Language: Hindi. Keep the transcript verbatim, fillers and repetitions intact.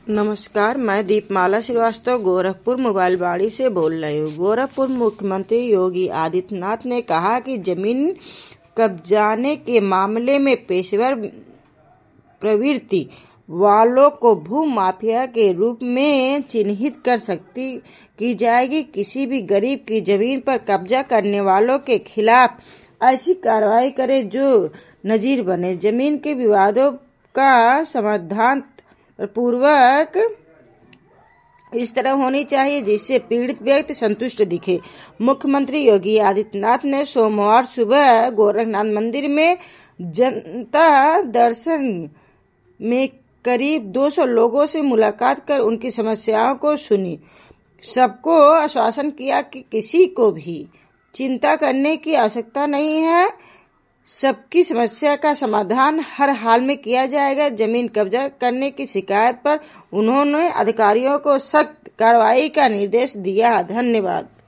नमस्कार, मैं दीपमाला श्रीवास्तव गोरखपुर मोबाइल बाड़ी से बोल रही हूँ। गोरखपुर मुख्यमंत्री योगी आदित्यनाथ ने कहा कि जमीन कब्जाने के मामले में पेशेवर प्रवृत्ति वालों को भू माफिया के रूप में चिन्हित कर सकती की जाएगी। किसी भी गरीब की जमीन पर कब्जा करने वालों के खिलाफ ऐसी कार्रवाई करे जो नजीर बने। जमीन के विवादों का समाधान पूर्वक इस तरह होनी चाहिए जिससे पीड़ित व्यक्ति संतुष्ट दिखे। मुख्यमंत्री योगी आदित्यनाथ ने सोमवार सुबह गोरखनाथ मंदिर में जनता दर्शन में करीब दो सौ लोगों से मुलाकात कर उनकी समस्याओं को सुनी। सबको आश्वासन किया कि किसी को भी चिंता करने की आवश्यकता नहीं है, सबकी समस्या का समाधान हर हाल में किया जाएगा। जमीन कब्जा करने की शिकायत पर उन्होंने अधिकारियों को सख्त कार्रवाई का निर्देश दिया। धन्यवाद।